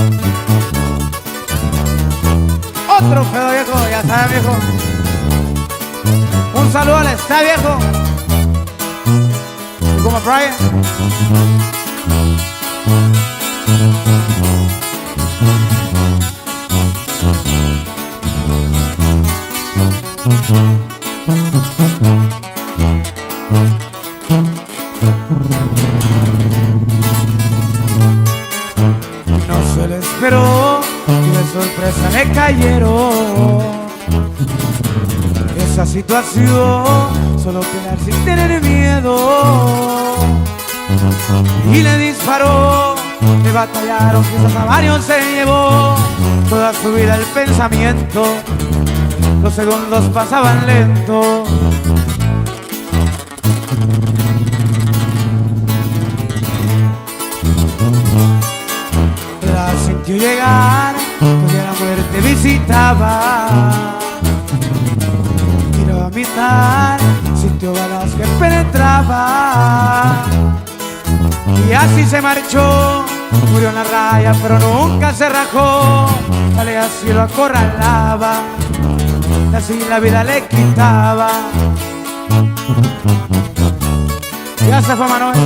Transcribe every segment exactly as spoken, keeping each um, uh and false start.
Otro pedo viejo, ya saben viejo. Un saludo al está viejo. Y como Brian. No se le esperó y de sorpresa le cayeron. Esa situación, solo quedar sin tener miedo. Y le disparó, le batallaron, quizás a varios se llevó. Toda su vida el pensamiento, los segundos pasaban lento. La sintió llegar, cuando la muerte visitaba. Tiró a mitad, sintió balas que penetraban. Y así se marchó, murió en la raya, pero nunca se rajó. Dale, así lo acorralaba, y así la vida le quitaba. Ya se fue Manuel.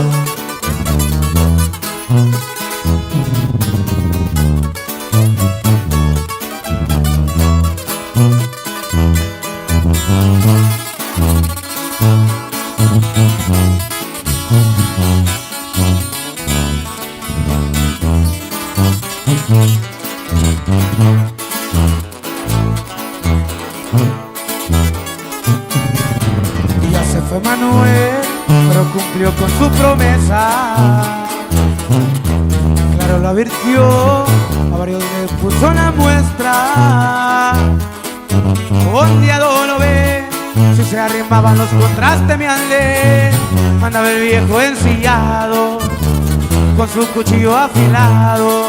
Y ya se fue Manuel, pero cumplió con su promesa. Claro, lo advirtió, a varios le puso una muestra. Un día lo ve, si se arrimaban los contrastes me andé. Andaba el viejo ensillado, con su cuchillo afilado.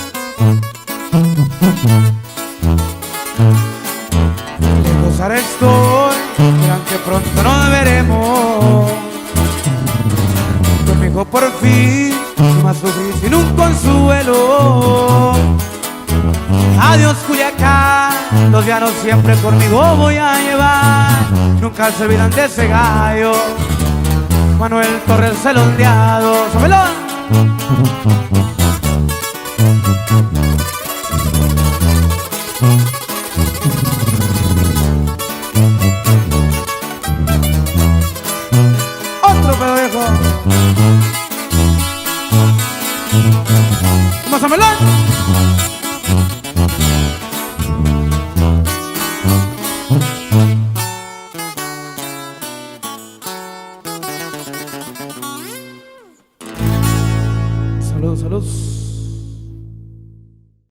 Lejos ahora estoy, verán que pronto nos veremos. Conmigo por fin, no más sufrí sin un consuelo. Adiós Culiacán, los llanos siempre conmigo voy a llevar. Nunca se olvidan de ese gallo, Manuel Torres el ondeado. ¡Sobelón! Otro pedo viejo. ¡Vamos a melón! Saludos, saludos.